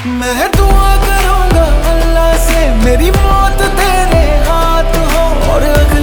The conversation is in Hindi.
मैं दुआ करूंगा अल्लाह से मेरी मौत तेरे हाथ हो, और